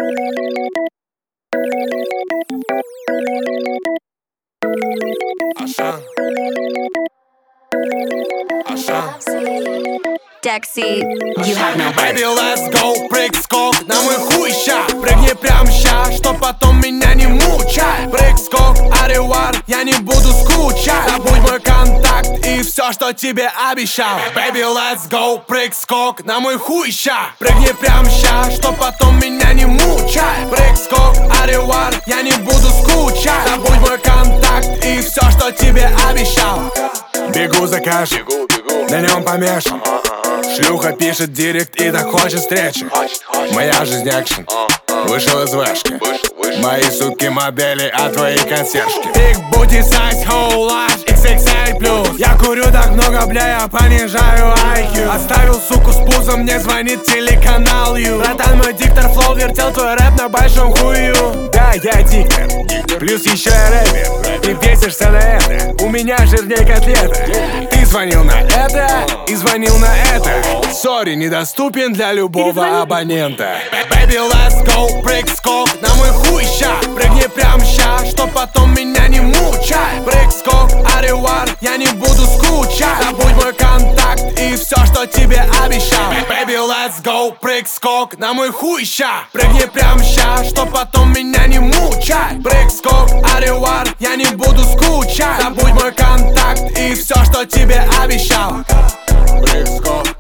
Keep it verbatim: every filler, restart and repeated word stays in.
Ашан. Ашан. Dexy, you have no heart. Baby, let's go, прыг-скок на мой хуй ща. Прыгни прям ща, чтоб потом меня не мучай. Прыг-скок, аривар, я не буду скучать. Забудь мой контакт и все, что тебе обещал. Baby, let's go, прыг-скок на мой хуй ща. Прыгни прям ща, чтоб потом меня не мучай. Прыг-скок, аривар, я не буду скучать. Забудь мой контакт и все, что тебе обещал. Бегу за кэш, на нем помешан. Шлюха пишет директ и так хочет встречи. Моя жизнь экшен, вышел из вешки. Мои сутки модели, а твои консьержки. Big booty size, whole large, икс икс эль плюс. Я курю так много, бля, я понижаю ай кью. Оставил суку с пузом, мне звонит телеканал Ю. Братан, мой диктор флоу вертел твой рэп на большом хую. Да, я диктор, плюс еще и рэпер. Ты бесишься на это, у меня жирнее котлета. Ты звонил на это и звонил на это. Сори, недоступен для любого абонента. Baby, let's go, прыг-скок на мой хуй ща. Прыгни прям ща, чтоб потом меня не мучай. Прыг-скок, аривар, я не буду скучать. Забудь мой контакт и все, что тебе обещал. Baby, let's go, прыг-скок на мой хуй ща. Прыгни прям ща, чтоб потом меня не мучай. Прыг-скок, аривар, я не буду скучать. Забудь мой контакт и все, что тебе обещал. Прыг-скок.